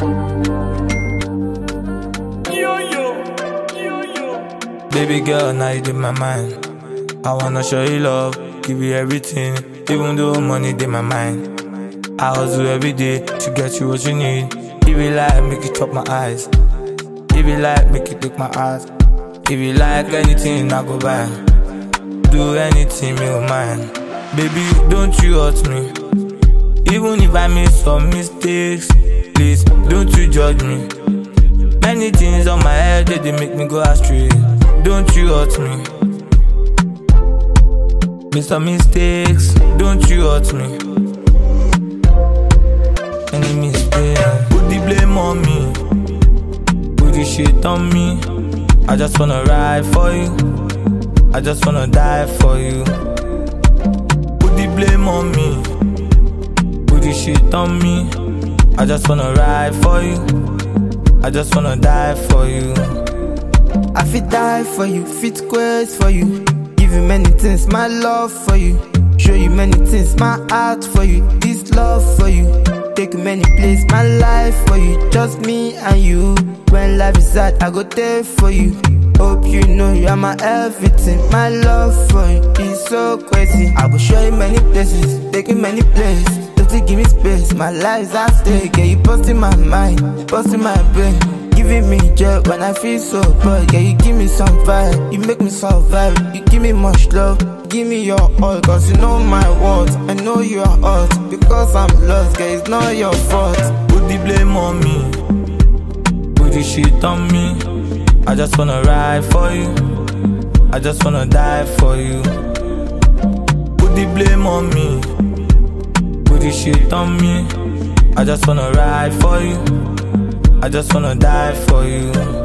Baby girl, now you in my mind. I wanna show you love, give you everything, even though money in my mind. I hustle every day to get you what you need. If you like, make it chop my eyes. If you like, make it take my eyes. If you like anything, I go buy. Do anything, me or mine. Baby, don't you hurt me. Even if I make some mistakes, please don't you judge me. Many things on my head, they make me go astray. Don't you hurt me. Make some mistakes, don't you hurt me. Any mistake, put the blame on me. Put the shit on me. I just wanna ride for you. I just wanna die for you. Put the blame on me. Put the shit on me. I just wanna ride for you. I just wanna die for you. I fit die for you, fit quest for you. Give you many things, my love for you. Show you many things, my heart for you. This love for you. Take you many places, my life for you. Just me and you. When life is sad, I go there for you. Hope you know you are my everything. My love for you is so crazy. I will show you many places, take you many places. Don't you give me space, my life's at stake. Yeah, you busting my mind, busting my brain. Giving me joy when I feel so bad. Yeah, you give me some vibe, you make me survive. You give me much love, give me your all. Cause you know my words, I know you are hurt. Because I'm lost, yeah, it's not your fault. Put the blame on me. Put the shit on me. I just wanna ride for you. I just wanna die for you. Put the blame on me. Put the shit on me. I just wanna ride for you. I just wanna die for you.